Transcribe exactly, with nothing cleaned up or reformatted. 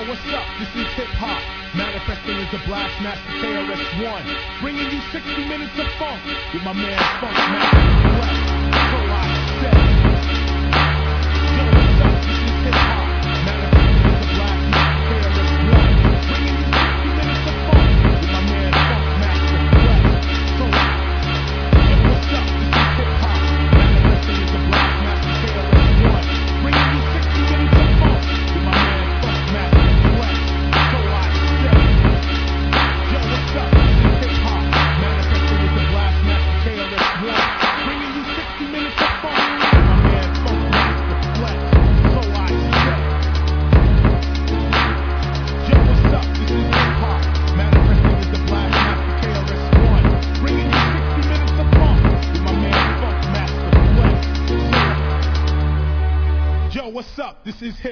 what's up? This is hip hop. Manifesting as the Blast Master K R S One. Bringing you sixty minutes of funk with my man Funk Master Flex. So I say. Yo, what's up? This is hip hop. Manifesting as the Blast Master K R S One. Bringing you sixty minutes of funk with my man Funk Master Flex. So I Yo, what's up? This is hip hop. Manifesting as the Blast Master K R S One. Bringing you sixty minutes of funk with my man Funk Master Flex. So I say. Yo, what's up? This is hip hop. Manifesting as the Blast Master K R S One. Bringing you sixty minutes of funk with my man Funk Master Flex. So I say. Yo, what's up? This is hip hop. Manifesting as the Blast Master K R S One. Bringing you sixty minutes of funk with my man Funk Master Flex. So, yo, what's up? This is hip